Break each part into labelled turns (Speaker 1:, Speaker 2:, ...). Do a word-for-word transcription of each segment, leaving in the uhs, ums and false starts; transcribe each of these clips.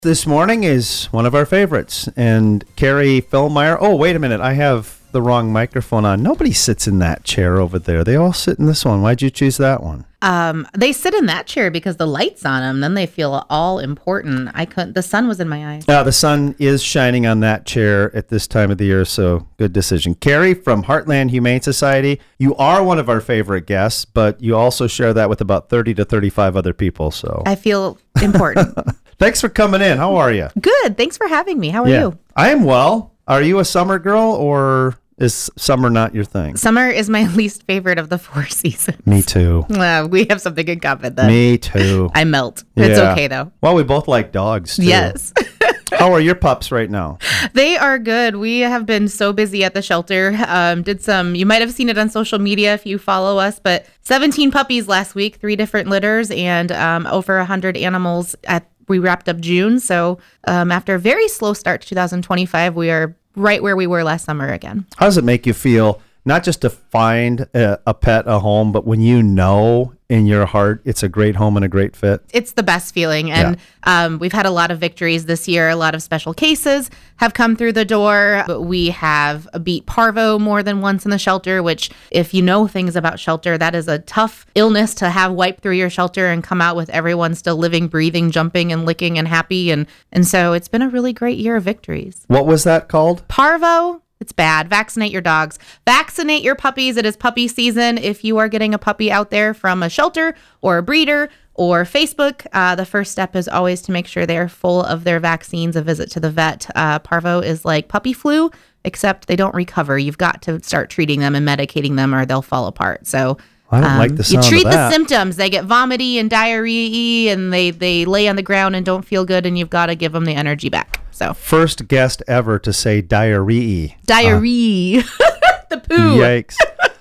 Speaker 1: This morning is one of our favorites, and Carrie Fellmeyer. Oh, wait a minute. I have the wrong microphone on. Nobody sits in that chair over there. They all sit in this one. Why'd you choose that one?
Speaker 2: Um, they sit in that chair because the light's on them. Then they feel all important. I couldn't. The sun was in my eyes.
Speaker 1: Uh, the sun is shining on that chair at this time of the year, so good decision. Carrie from Heartland Humane Society. You are one of our favorite guests, but you also share that with about thirty to thirty-five other people. So
Speaker 2: I feel important.
Speaker 1: Thanks for coming in. How are you?
Speaker 2: Good. Thanks for having me. How are
Speaker 1: yeah.
Speaker 2: you?
Speaker 1: I am well. Are you a summer girl, or is summer not your thing?
Speaker 2: Summer is my least favorite of the four seasons.
Speaker 1: Me too.
Speaker 2: Well, we have something in common then.
Speaker 1: Me too.
Speaker 2: I melt. It's
Speaker 1: Yeah.
Speaker 2: okay though.
Speaker 1: Well, we both like dogs too.
Speaker 2: Yes.
Speaker 1: How are your pups right now?
Speaker 2: They are good. We have been so busy at the shelter. Um, did some, you might have seen it on social media if you follow us, but seventeen puppies last week, three different litters, and um, over one hundred animals at we wrapped up June. So um, after a very slow start to two thousand twenty-five, we are right where we were last summer again.
Speaker 1: How does it make you feel, not just to find a, a pet, a home, but when you know in your heart it's a great home and a great fit?
Speaker 2: It's the best feeling. And yeah. um, we've had a lot of victories this year. A lot of special cases have come through the door. We have beat parvo more than once in the shelter, which if you know things about shelter, that is a tough illness to have wipe through your shelter and come out with everyone still living, breathing, jumping and licking and happy. And, and so it's been a really great year of victories.
Speaker 1: What was that called?
Speaker 2: Parvo. It's bad. Vaccinate your dogs. Vaccinate your puppies. It is puppy season. If you are getting a puppy out there from a shelter or a breeder or Facebook, uh, the first step is always to make sure they're full of their vaccines, a visit to the vet. Uh, parvo is like puppy flu, except they don't recover. You've got to start treating them and medicating them or they'll fall apart. So
Speaker 1: I don't
Speaker 2: um,
Speaker 1: like the sound
Speaker 2: you treat
Speaker 1: of that.
Speaker 2: the symptoms. They get vomity and diarrhea and they, they lay on the ground and don't feel good, and you've got to give them the energy back. So
Speaker 1: First guest ever to say diarrhea.
Speaker 2: Diarrhea. Uh, the poo.
Speaker 1: Yikes.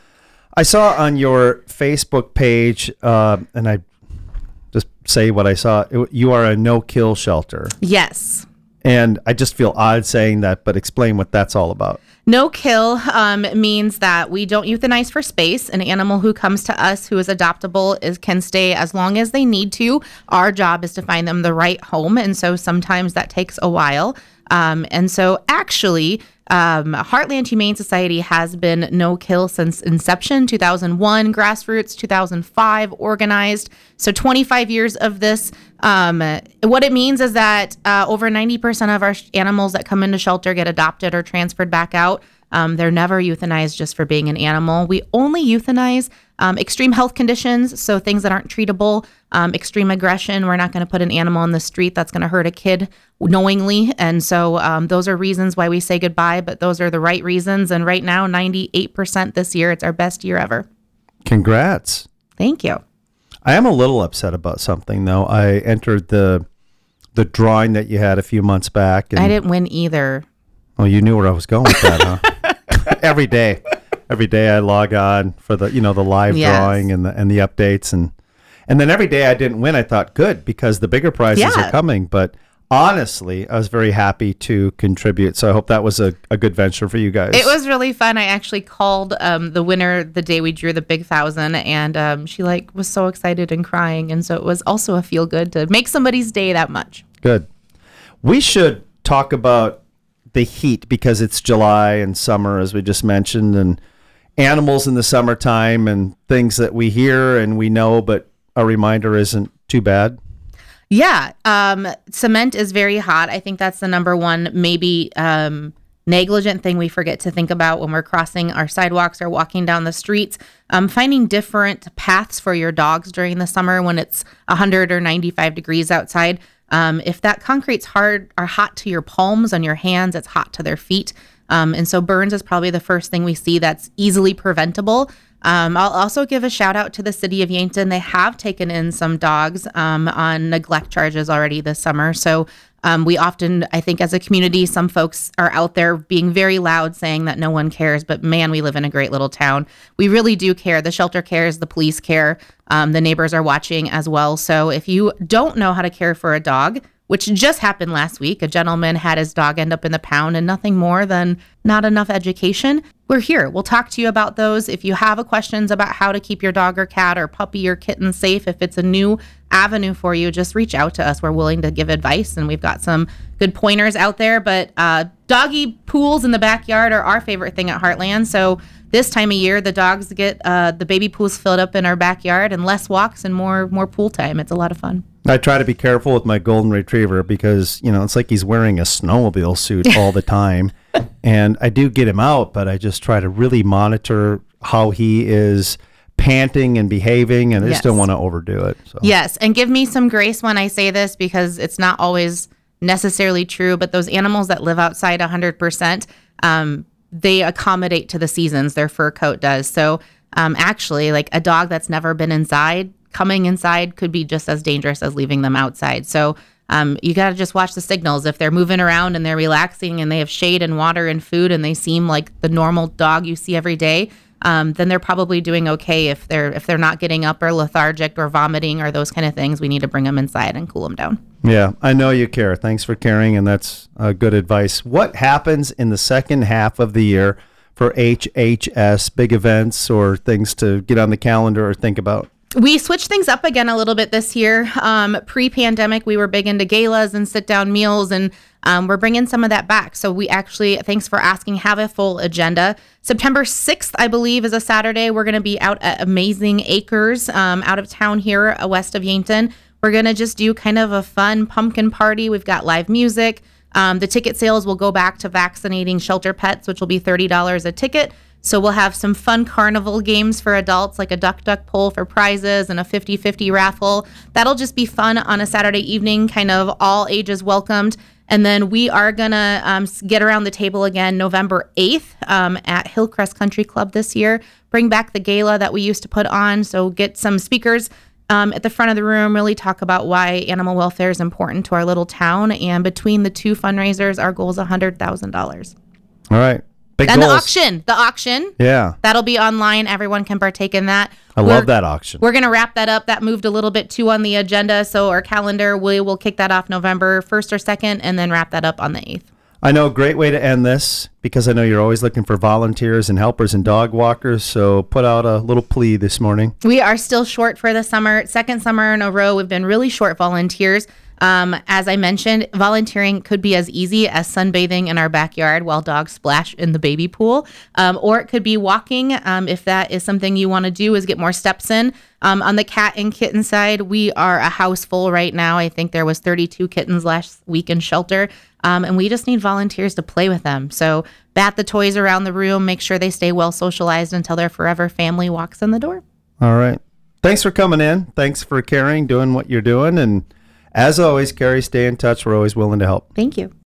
Speaker 1: I saw on your Facebook page, uh, and I just say what I saw, it, you are a no-kill shelter.
Speaker 2: Yes.
Speaker 1: And I just feel odd saying that, but explain what that's all about.
Speaker 2: No kill um, means that we don't euthanize for space. An animal who comes to us who is adoptable is can stay as long as they need to. Our job is to find them the right home. And so sometimes that takes a while. Um, and so actually, um, Heartland Humane Society has been no kill since inception, two thousand one, grassroots, two thousand five, organized. So twenty-five years of this. Um, what it means is that uh, over ninety percent of our sh- animals that come into shelter get adopted or transferred back out. Um, they're never euthanized just for being an animal. We only euthanize um, extreme health conditions, so things that aren't treatable, um, extreme aggression. We're not going to put an animal on the street that's going to hurt a kid knowingly. And so um, those are reasons why we say goodbye, but those are the right reasons. And right now, ninety-eight percent this year, it's our best year ever.
Speaker 1: Congrats.
Speaker 2: Thank you.
Speaker 1: I am a little upset about something, though. I entered the the drawing that you had a few months back. And,
Speaker 2: I didn't win either.
Speaker 1: Oh, you knew where I was going with that, huh? Every day. Every day I log on for the, you know, the live
Speaker 2: Yes.
Speaker 1: drawing and the and the updates. And and then every day I didn't win, I thought, good, because the bigger prizes
Speaker 2: Yeah.
Speaker 1: are coming. But honestly, I was very happy to contribute. So I hope that was a, a good venture for you guys.
Speaker 2: It was really fun. I actually called um, the winner the day we drew the big thousand, and um, she like was so excited and crying. And so it was also a feel good to make somebody's day that much.
Speaker 1: Good. We should talk about the heat because it's July and summer, as we just mentioned, and animals in the summertime and things that we hear and we know, but a reminder isn't too bad.
Speaker 2: Yeah. Um, cement is very hot. I think that's the number one, maybe um, negligent thing we forget to think about when we're crossing our sidewalks or walking down the streets. Um, finding different paths for your dogs during the summer when it's one hundred or ninety-five degrees outside. Um, if that concrete's hard or hot to your palms on your hands, it's hot to their feet. Um, and so burns is probably the first thing we see that's easily preventable. Um, I'll also give a shout out to the city of Yankton. They have taken in some dogs um, on neglect charges already this summer. So um, we often, I think as a community, some folks are out there being very loud saying that no one cares. But man, we live in a great little town. We really do care. The shelter cares, the police care, um, the neighbors are watching as well. So if you don't know how to care for a dog, which just happened last week. A gentleman had his dog end up in the pound and nothing more than not enough education. We're here. We'll talk to you about those. If you have a questions about how to keep your dog or cat or puppy or kitten safe, if it's a new avenue for you, just reach out to us. We're willing to give advice, and we've got some good pointers out there. But uh, doggy pools in the backyard are our favorite thing at Heartland. So this time of year, the dogs get uh, the baby pools filled up in our backyard, and less walks and more more pool time. It's a lot of fun.
Speaker 1: I try to be careful with my golden retriever because, you know, it's like he's wearing a snowmobile suit all the time. And I do get him out, but I just try to really monitor how he is panting and behaving, and I just
Speaker 2: Yes.
Speaker 1: don't want to overdo it. So.
Speaker 2: Yes, and give me some grace when I say this because it's not always necessarily true, but those animals that live outside one hundred percent, um, they accommodate to the seasons, their fur coat does. So um, actually, like a dog that's never been inside, coming inside could be just as dangerous as leaving them outside. So um, you got to just watch the signals. If they're moving around and they're relaxing and they have shade and water and food and they seem like the normal dog you see every day, um, then they're probably doing okay. If they're if they're not getting up or lethargic or vomiting or those kind of things, we need to bring them inside and cool them down.
Speaker 1: Yeah, I know you care. Thanks for caring, and that's uh, good advice. What happens in the second half of the year for H H S, big events or things to get on the calendar or think about?
Speaker 2: We switched things up again a little bit this year. Um, pre-pandemic, we were big into galas and sit-down meals, and um, we're bringing some of that back. So we actually, thanks for asking, have a full agenda. September sixth, I believe, is a Saturday. We're going to be out at Amazing Acres um, out of town here uh, west of Yankton. We're going to just do kind of a fun pumpkin party. We've got live music. Um, the ticket sales will go back to vaccinating shelter pets, which will be thirty dollars a ticket. So we'll have some fun carnival games for adults, like a duck duck pull for prizes and a fifty-fifty raffle. That'll just be fun on a Saturday evening, kind of all ages welcomed. And then we are going to um, get around the table again November eighth um, at Hillcrest Country Club this year. Bring back the gala that we used to put on. So get some speakers um, at the front of the room, really talk about why animal welfare is important to our little town. And between the two fundraisers, our goal is one hundred thousand dollars.
Speaker 1: All right. Big
Speaker 2: And
Speaker 1: goals.
Speaker 2: the auction, the auction.
Speaker 1: Yeah.
Speaker 2: That'll be online. Everyone can partake in that.
Speaker 1: I
Speaker 2: We're-
Speaker 1: love that auction.
Speaker 2: We're going to wrap that up. That moved a little bit too on the agenda. So our calendar, we will kick that off November first or second and then wrap that up on the eighth.
Speaker 1: I know, great way to end this because I know you're always looking for volunteers and helpers and dog walkers. So put out a little plea this morning.
Speaker 2: We are still short for the summer. Second summer in a row, we've been really short volunteers. Um, as I mentioned, volunteering could be as easy as sunbathing in our backyard while dogs splash in the baby pool, um, or it could be walking. Um, if that is something you want to do, is get more steps in. Um, on the cat and kitten side, we are a house full right now. I think there was thirty-two kittens last week in shelter, um, and we just need volunteers to play with them. So bat the toys around the room, make sure they stay well socialized until their forever family walks in the door.
Speaker 1: All right. Thanks for coming in. Thanks for caring, doing what you're doing. And as always, Carrie, stay in touch. We're always willing to help.
Speaker 2: Thank you.